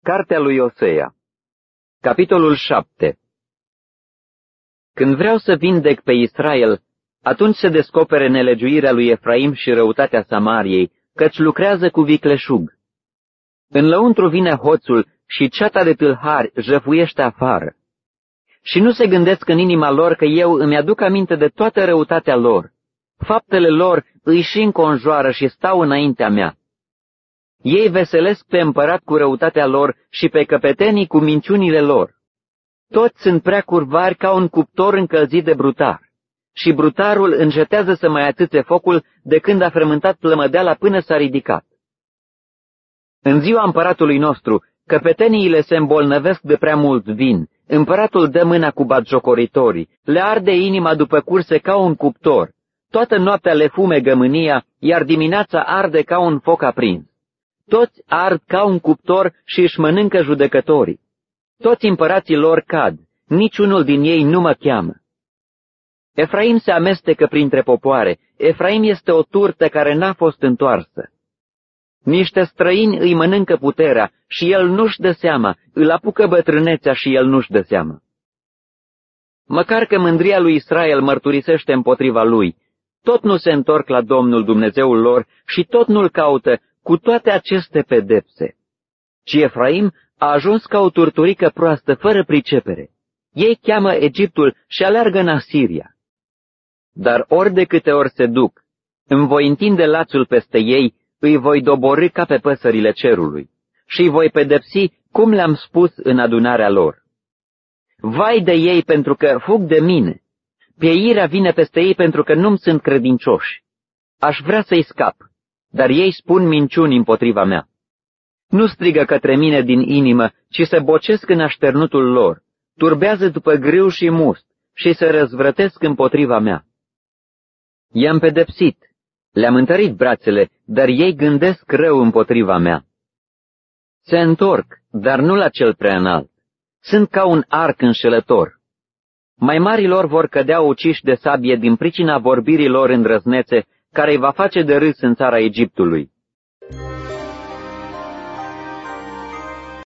Cartea lui Osea, capitolul 7. Când vreau să vindec pe Israel, atunci se descopere nelegiuirea lui Efraim și răutatea Samariei, căci lucrează cu vicleșug. În lăuntru vine hoțul și ceata de tâlhari jăfuiește afară. Și nu se gândesc în inima lor că eu îmi aduc aminte de toată răutatea lor. Faptele lor îi și înconjoară și stau înaintea mea. Ei veselesc pe împărat cu răutatea lor și pe căpetenii cu minciunile lor. Toți sunt prea curvari ca un cuptor încălzit de brutar, și brutarul încetează să mai atâțe focul de când a frământat plămădeala până s-a ridicat. În ziua împăratului nostru, căpeteniile se îmbolnăvesc de prea mult vin, împăratul dă mâna cu batjocoritorii, le arde inima după curse ca un cuptor, toată noaptea le fumegă mânia, iar dimineața arde ca un foc aprins. Toți ard ca un cuptor și își mănâncă judecătorii. Toți împărații lor cad, niciunul din ei nu mă cheamă. Efraim se amestecă printre popoare, Efraim este o turtă care n-a fost întoarsă. Niște străini îi mănâncă puterea și el nu-și dă seama, îl apucă bătrânețea și el nu-și dă seama. Măcar că mândria lui Israel mărturisește împotriva lui, tot nu se întorc la Domnul Dumnezeul lor și tot nu-l caută cu toate aceste pedepse. Ci Efraim a ajuns ca o turturică proastă, fără pricepere. Ei cheamă Egiptul și aleargă în Asiria. Dar ori de câte ori se duc, îmi voi întinde lațul peste ei, îi voi doborî ca pe păsările cerului și îi voi pedepsi cum le-am spus în adunarea lor. Vai de ei pentru că fug de mine, pieirea vine peste ei pentru că nu-mi sunt credincioși. Aș vrea să-i scap, dar ei spun minciuni împotriva mea. Nu strigă către mine din inimă, ci se bocesc în așternutul lor, turbează după grâu și must și se răzvrătesc împotriva mea. I-am pedepsit, le-am întărit brațele, dar ei gândesc rău împotriva mea. Se întorc, dar nu la cel prea înalt. Sunt ca un arc înșelător. Mai marilor vor cădea uciși de sabie din pricina vorbirii lor îndrăznețe, care îi va face de râs în țara Egiptului.